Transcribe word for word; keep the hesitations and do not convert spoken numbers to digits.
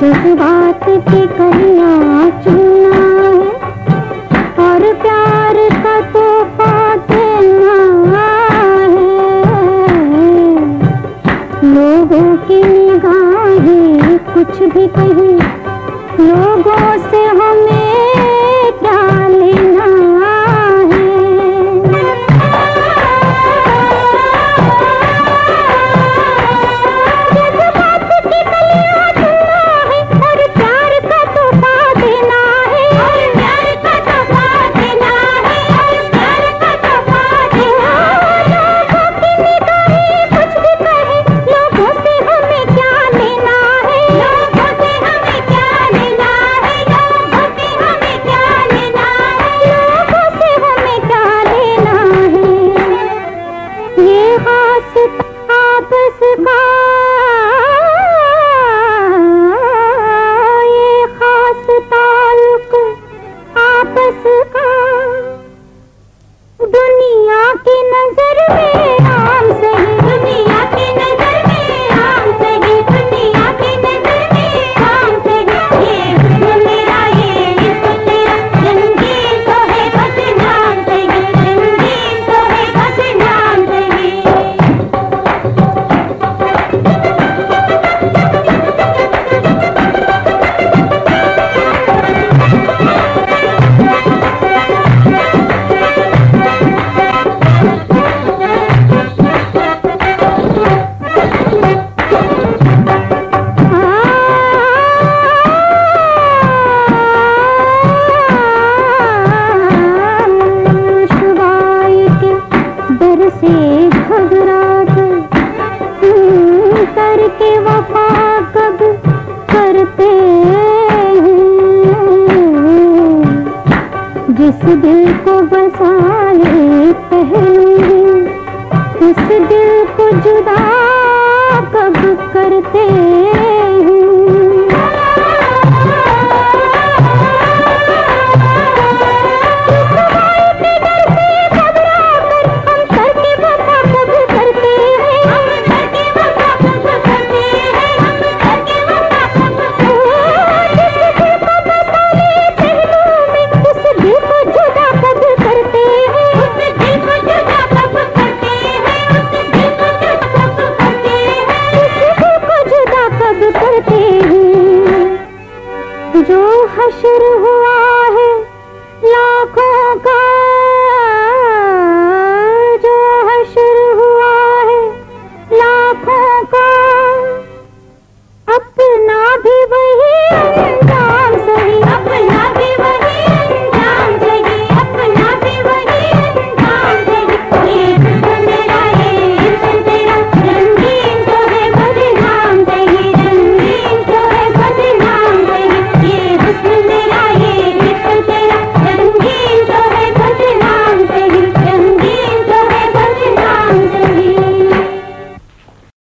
जज्बात की कलियां चुनना है और प्यार का तोहफा देना है। लोगों की निगाहें कुछ भी कहें, लोगों से हमें क्या लेना है। जज्बात की कलियां चुनना है और प्यार का तोहफा देना है, और प्यार का तोहफा देना है, और प्यार का तोहफा देना है। लोगों की निगाहें कुछ भी कहे, लोगों से हमें क्या लेना है, लोगों से हमें क्या लेना है, लोगों से हमें क्या लेना है, लोगों से हमें क्या लेना है। ये खास आपस का, ये खास ताल्लुक आपस का, दुनिया की नजर में आम सही, दुनिया की नजर में आम सही, दुनिया की नजर में आम सही। ये हुस्न मेरा, ये इश्क तेरा, रंगीन तो है बस नाम सही, रंगीन तो है बस नाम सही। शुबाई के डर से घबराकर करके वफा कब करते हैं। जिस दिल को बसाए पहले, उस दिल को जुदा कब करते हैं। जो हश्र हुआ है लाखों का